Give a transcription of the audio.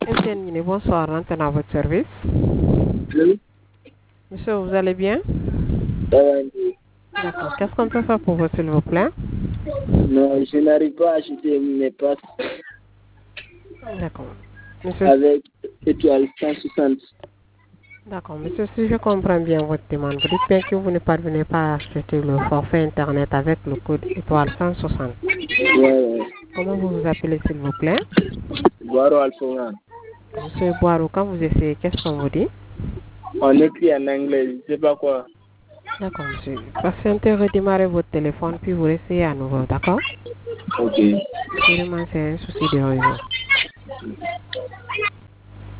Etienne, bonsoir, rentrez à votre service. Oui, Monsieur, vous allez bien? oui. D'accord. Qu'est-ce qu'on peut faire pour vous, s'il vous plaît? Non, je n'arrive pas à acheter mes passes D'accord. Monsieur, avec étoile 160. d'accord. Monsieur, si je comprends bien votre demande, vous dites bien que vous ne parvenez pas à acheter le forfait Internet avec le code étoile 160. Ouais. Comment vous vous appelez, s'il vous plaît? Boiro Alpha. Monsieur Boireau, quand vous essayez, qu'est-ce qu'on vous dit? On écrit en anglais, je ne sais pas quoi. D'accord, monsieur. Patientez, redémarrez votre téléphone, puis vous essayez à nouveau, d'accord? Ok. Sûrement, c'est un souci de réseau.